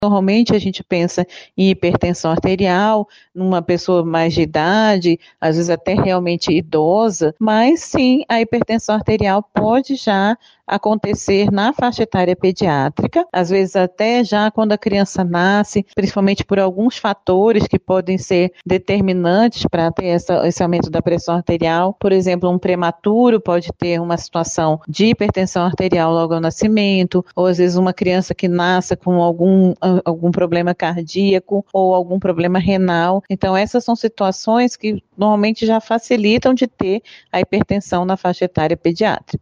Normalmente a gente pensa em hipertensão arterial, numa pessoa mais de idade, às vezes até realmente idosa, mas sim, a hipertensão arterial pode já acontecer na faixa etária pediátrica, às vezes até já quando a criança nasce, principalmente por alguns fatores que podem ser determinantes para ter esse aumento da pressão arterial. Por exemplo, um prematuro pode ter uma situação de hipertensão arterial logo ao nascimento, ou às vezes uma criança que nasce com algum problema cardíaco ou algum problema renal. Então, essas são situações que normalmente já facilitam de ter a hipertensão na faixa etária pediátrica.